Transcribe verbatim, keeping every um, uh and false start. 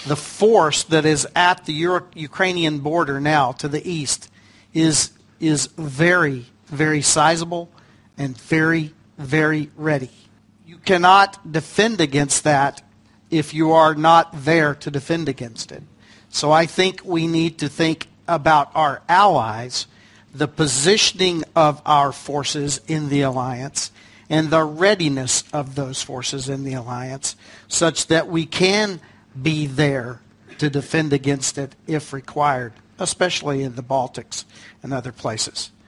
the force that is at the Euro- Ukrainian border now to the east is, is very, very sizable and very, very ready. You cannot defend against that if you are not there to defend against it. So I think we need to think about our allies, the positioning of our forces in the alliance, and the readiness of those forces in the alliance, such that we can be there to defend against it if required, especially in the Baltics and other places.